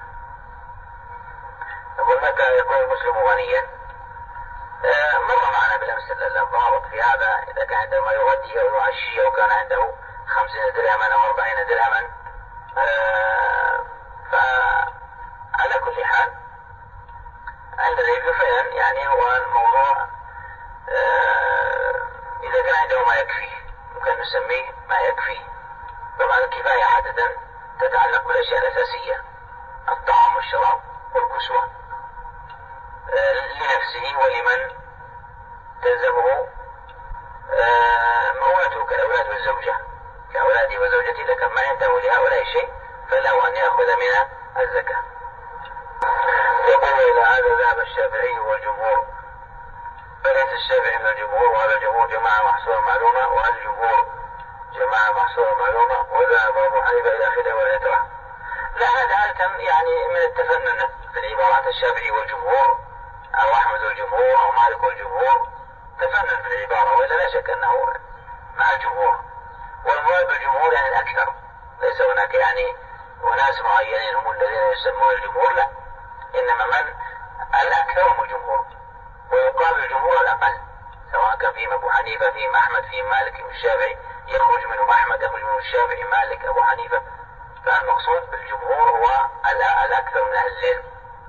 يقول متى يكون المسلم غنيا؟ آه مر معنا بالأمس الضابط في هذا، إذا كان عنده ما يغدي أو يعشي أو كان عنده خمسين درهما أو أربعين درهما. آه فعلى كل حال عند ذلك فعلا يعني هو الموضوع آه إذا كان عنده ما يكفيه ممكن نسميه ما يكفيه. طبعا الكفاية عادة تتعلق بالأشياء الأساسية، الطعام والشراب والكسوة آه لنفسه ولمن تلزمه آه مولاته كالأولاد والزوجة، كأولادي وزوجتي، لكن ما ينتهي لهؤلاء شيء فله أن يأخذ من الزكاة. يقول إلى هذا ذهب الشافعي والجمهور، فليس الشافعي من الجمهور، وهذا الجمهور جماعة محصورة معلومة، وهذا الجمهور جماعة محصورة معلومة، وذهب أبو حنيفة إلى خلاف والعترة. لا، هذا عادة يعني من التفنن في العبارات، الشافعي والجمهور أو أحمد والجمهور أو مالك والجمهور، تفنن في العبارة، وإلا لا شك أنه مع الجمهور. والمراد بالجمهور يعني الأكثر، ليس هناك يعني وناس معينين هم الذين يسمون الجمهور، لا، إنما من الأكثر هم الجمهور، ويقابل الجمهور الأقل، سواء كان فيهم أبو حنيفة فيهم أحمد فيهم مالك فيهم الشافعي، يخرج منهم أحمد يخرج منهم الشافعي مالك أبو حنيفة. فالمقصود بالجمهور هو الأكثر من أهل العلم.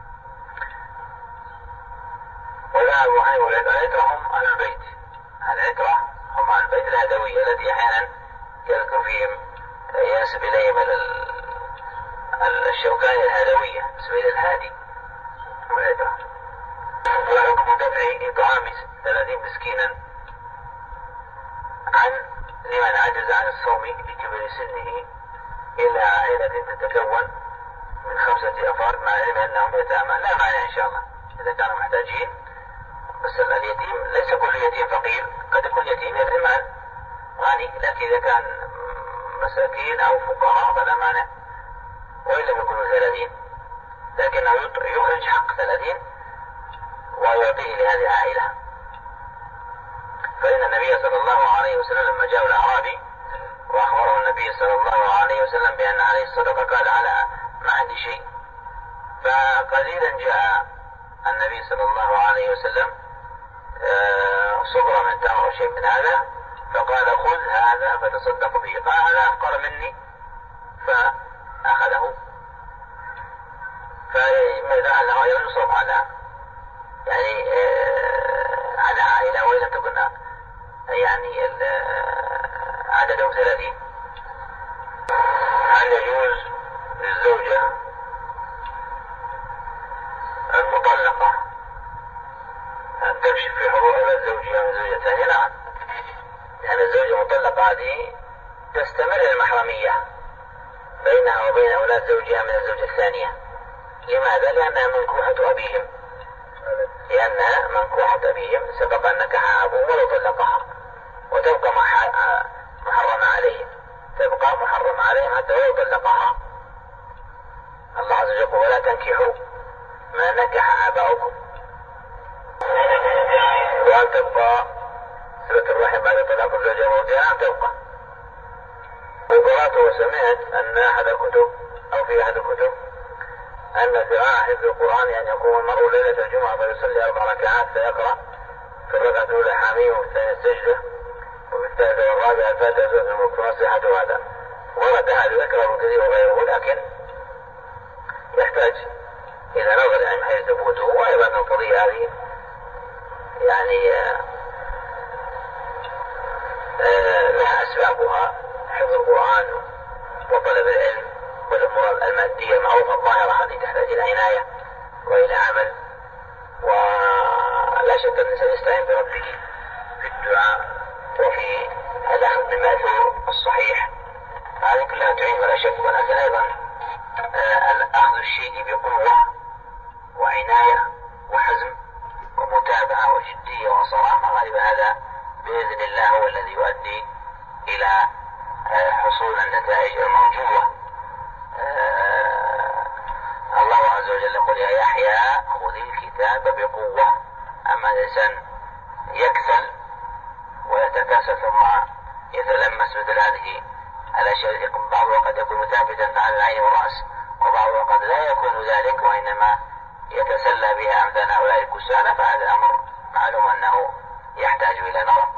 ولا أبو حنيفة والعترة هم أهل البيت، العترة هم أهل البيت الهدوية التي أحيانا يذكر فيهم ينسب إليهم الشوكاني الهدوية، ينسب إلى الهادي والعترة. وحكم دفع إطعام ثلاثين مسكينا عن لمن عجز عن الصوم لكبر سنه إلى عائلة تتكون من خمسة أفراد مع علم أنهم يتامى، لا معنى إن شاء الله إذا كانوا محتاجين. بس اليتيم ليس كل يتيم فقير، قد يكون يتيم يتيمان غني، لكن إذا كان مساكين أو فقراء فلا مانع، وإلا يكونوا ثلاثين، لكنه يخرج حق ثلاثين ويعطيه لهذه العائلة. فإن النبي صلى الله عليه وسلم لما جاء الأعرابي وأخبره النبي صلى الله عليه وسلم بأن عليه الصدقة قال على ما عندي شيء، فقليلا جاء النبي صلى الله عليه وسلم صبرا من تمر شيء من هذا، فقال خذ هذا فتصدق به، قال هذا أفقر مني فأخذه. فماذا أنه ينصب على يعني آه على عائلة وإذا تكون يعني عددهم ثلاثين. هل يجوز للزوجة المطلقة أن تكشف في حضور أولاد زوجها من زوجة ثانية؟ نعم، لأن الزوجة المطلقة هذه تستمر المحرمية بينها وبين أولاد زوجها من الزوجة الثانية. لماذا؟ لأنها منكوحة أبيهم، لأنها منكوحة أبيهم، سبق أن نكحها أبوه ولو طلقها، وتبقى محرمة عليهم، تبقى محرمة عليهم حتى ولو طلقها. الله عز وجل يقول ولا تنكحوا ما نكح آباؤكم. وهل تبقى صلة الرحم بعد طلاق الزوجة وموتها؟ أم تبقى؟ وقرأت وسمعت أن أحد الكتب أو في أحد الكتب أن ذراع حفظ القرآن أن يقوم المرء ليلة الجمعة فيصلي أربع ركعات فيقرأ في الركعة الأولى حاميم وفي الثانية السجدة وفي الثالثة والرابعة الفاتحة سورة الملك ونصيحة هذا. ورد هذا ذكره ابن كثير وغيره، لكن يحتاج إلى نظر يعني من حيث ثبوته. وأيضا القضية هذه يعني لها أسبابها، حفظ القرآن وطلب العلم والأمور المادية المعروفة الظاهرة هذه تحتاج إلى عناية وإلى عمل. ولا شك أن الإنسان يستعين بربه في الدعاء وفي الأخذ بالمأثور الصحيح، هذه كلها تعين ولا شك. ولكن أيضا أخذ الشيء بقوة وعناية وحزم ومتابعة وجدية وصرامة، غالبا هذا بإذن الله هو الذي يؤدي إلى حصول النتائج المرجوة. الله عز وجل يقول يا يحيى خذ الكتاب بقوة. أما الإنسان يكسل ويتكاسل ثم يتلمس مثل هذه الأشياء، بعضها قد يكون ثابتا على العين والرأس، وبعضها قد لا يكون ذلك وإنما يتسلى بها أمثال هؤلاء الكسالى، فهذا الأمر معلوم أنه يحتاج إلى نظر.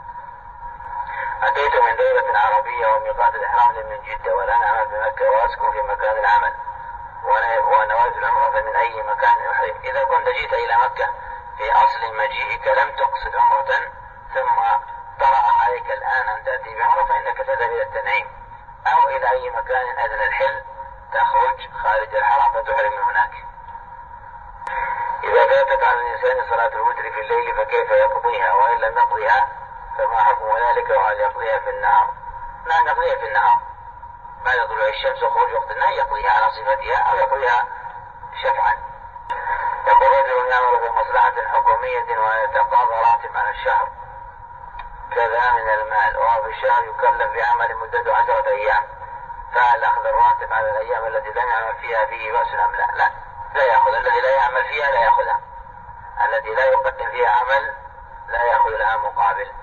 أتيت من دولة عربية وميقات الإحرام من جدة، والآن أعمل بمكة وأسكن في مكان العمل ونويت العمرة من أي مكان أحرم. إذا كنت جئت إلى مكة في أصل مجيئك لم تقصد عمرة ثم طرأ عليك الآن أن تأتي بعمرة، فإنك تذهب إلى التنعيم أو إلى أي مكان أدنى الحل تخرج خارج الحرم فتحرم من هناك. إذا فاتت على الإنسان صلاة الوتر في الليل فكيف يقضيها؟ وإن لم يقضيها فما حكم ذلك؟ وهل يقضيها في النهار؟ نعم يقضيها في النهار بعد طلوع الشمس وخروج وقت النهي، يقضيها على صفتها أو يقضيها شفعا. يقول رجل يعمل في مصلحة حكومية ويتقاضى راتب على الشهر كذا من المال، وهو في الشهر يكلف بعمل مدته عشرة أيام، فهل أخذ الراتب على الأيام التي لم يعمل فيها فيه بأس أم لا؟ لا لا يأخذ. الذي لا يعمل فيها لا يأخذها، التي لا يقدم فيها عمل لا يأخذ لها مقابل.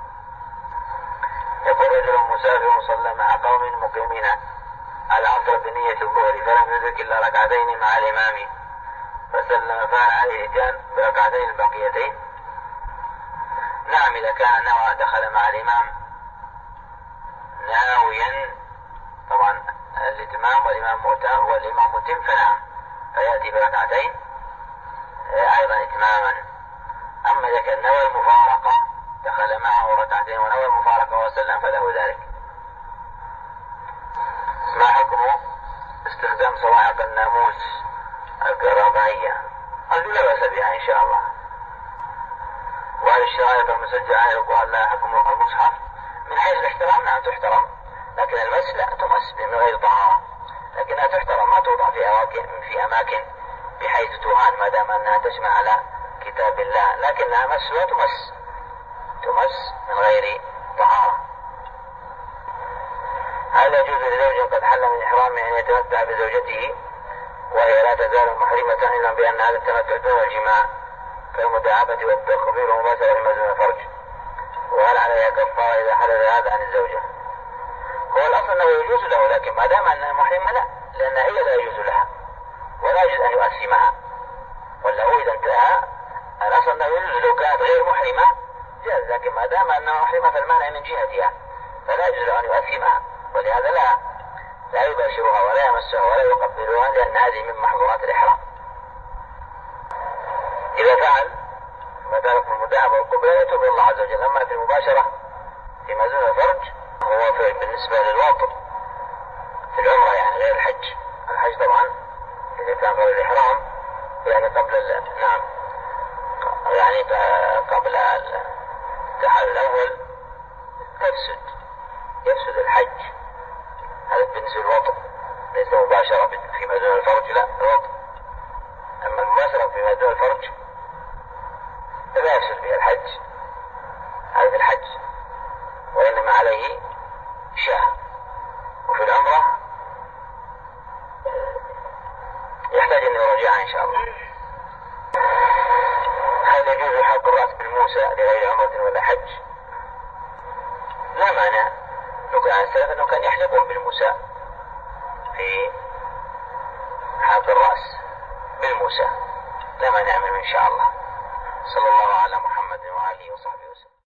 يقول رجل مسافر صلى مع قوم مقيمين العصر بنية الظهر فلم يدرك إلا ركعتين مع الإمام فسلم، فهل عليه إتيان بركعتين البقيتين؟ نعم إذا كان نوى دخل مع الإمام ناويا طبعا الإتمام والإمام متم والإمام متم فنعم فيأتي بركعتين أيضا إتماما. أما إذا كان نوى المفارقة دخل معه ركعتين ونوى المفارقة وسلم فله ذلك. ما حكم استخدام صواعق الناموس الكهربائية؟ قالوا لا بأس بها إن شاء الله. وهل الشرائط المسجلة على القرآن لا حكم المصحف؟ من حيث الاحترام نعم تحترم، لكن المس لا تمس من غير طهارة، لكنها تحترم ما توضع في أماكن في أماكن بحيث تهان ما دام أنها تسمع على كتاب الله، لكنها مس لا تمس تمس من غير طهارة. هل يجوز لزوج قد حل من إحرامه أن يتمتع بزوجته وهي لا تزال محرمة علما بأن هذا التمتع دون الجماع كالمداعبة والتخبير ومباشرة في مزن الفرج؟ وهل عليها كفارة إذا حدث هذا عن الزوجة؟ هو الأصل أنه يجوز له، لكن ما دام أنها محرمة لا، لأن هي لا يجوز لها ولا يجوز أن يؤثمها. ولا هو إذا انتهى الأصل أنه يجوز لو كانت غير محرمة جاز، لكن ما دام أنها محرمة فالمانع من جهتها فلا يجوز له أن يؤثمها، ولهذا لا لا يباشرها ولا يمسها ولا يقبلها، لأن هذه من محظورات الإحرام. إذا فعل ما ترك المداعبة والقبلة يتوب الله عز وجل. أما في المباشرة في مزون الفرج هو في بالنسبة للوطن في العمرة يعني غير الحج. الحج طبعا إذا كان غير الإحرام يعني قبل ال... نعم يعني قبل التحلل الأول تفسد يفسد الحج، هذا بالنسبة للوطن ليس مباشرة في مزون الفرج لا الوطن. أما المباشرة في مزون الفرج لا يفسد فيها الحج، هذا في الحج، وإنما عليه شاه. وفي العمرة يحتاج أن يراجعها إن شاء الله. هل يجوز حلق الرأس بالموسى لغير عمرة ولا حج؟ لا مانع، نقول عن السلف أنه كان يحلقون بالموسى في حلق الرأس بالموسى، لا مانع منه إن شاء الله. صلى الله على محمد وآله وصحبه وسلم.